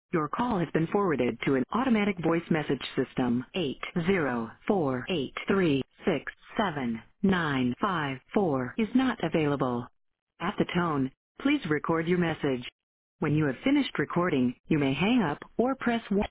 Your call has been forwarded to an automatic voice message system. 804836795 is not available. At the tone, please record your message. When you have finished recording, you may hang up or press 1.